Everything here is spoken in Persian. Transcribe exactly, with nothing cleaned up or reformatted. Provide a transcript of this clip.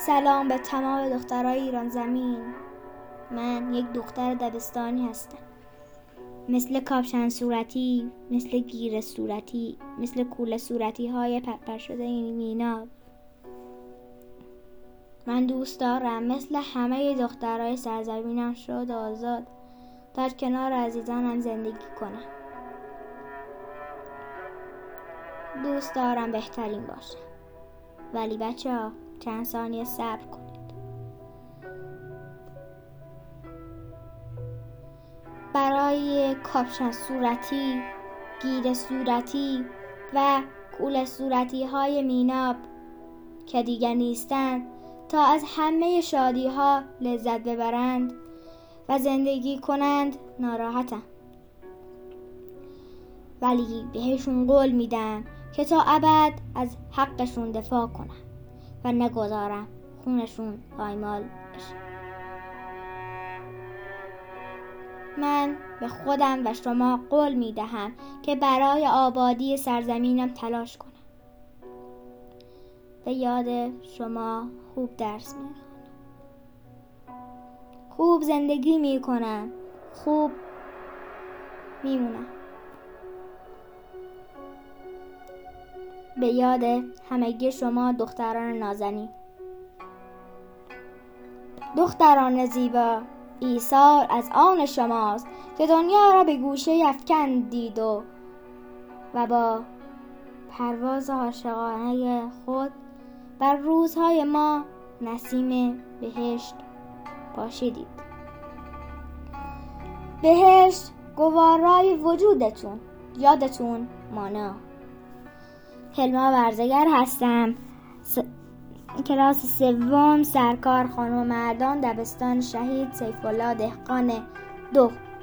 سلام به تمام دخترای ایران زمین. من یک دختر دبستانی هستم، مثل کاپشن صورتی، مثل گیر صورتی، مثل کوله صورتی های پرپر شده این مینا. من دوست دارم مثل همه دخترای سرزمینم شاد و آزاد در کنار عزیزانم زندگی کنم. دوست دارم بهترین باشم، ولی بچه ها چند ثانیه صبر کنید. برای کاپشن صورتی، گیر صورتی و کوله صورتی های میناب که دیگر نیستند تا از همه شادی ها لذت ببرند و زندگی کنند ناراحتم، ولی بهشون قول میدم که تا ابد از حقشون دفاع کنم و نگذارم خونشون پایمال بشه. من به خودم و شما قول میدهم که برای آبادی سرزمینم تلاش کنم. به یاد شما خوب درس میخونم، خوب زندگی میکنم، خوب میمونم. به یاد همگی شما دختران نازنین، دختران زیبا، ایثار از آن شماست که دنیا را به گوشه افکندید و و با پرواز عاشقانه خود بر روزهای ما نسیم بهشت پاشیدید. بهشت گوارای وجودتون، یادتون مانا. هلما ورزگر هستم، س... کلاس سوم، سرکار خانم مردان، دبستان شهید سیف‌الله دهقان دو.